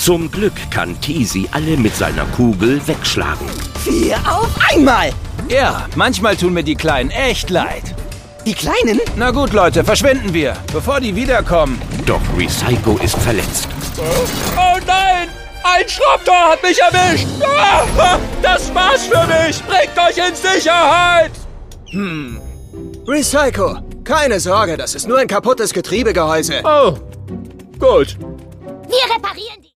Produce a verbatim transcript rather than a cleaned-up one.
Zum Glück kann Teasy alle mit seiner Kugel wegschlagen. Vier auf einmal! Ja, manchmal tun mir die Kleinen echt leid. Die Kleinen? Na gut, Leute, verschwinden wir, bevor die wiederkommen. Doch Recyco ist verletzt. Oh nein! Ein Schraubtor hat mich erwischt! Ah, das war's für mich! Bringt euch in Sicherheit! Hm. Recyco, keine Sorge, das ist nur ein kaputtes Getriebegehäuse. Oh, gut. Wir reparieren die.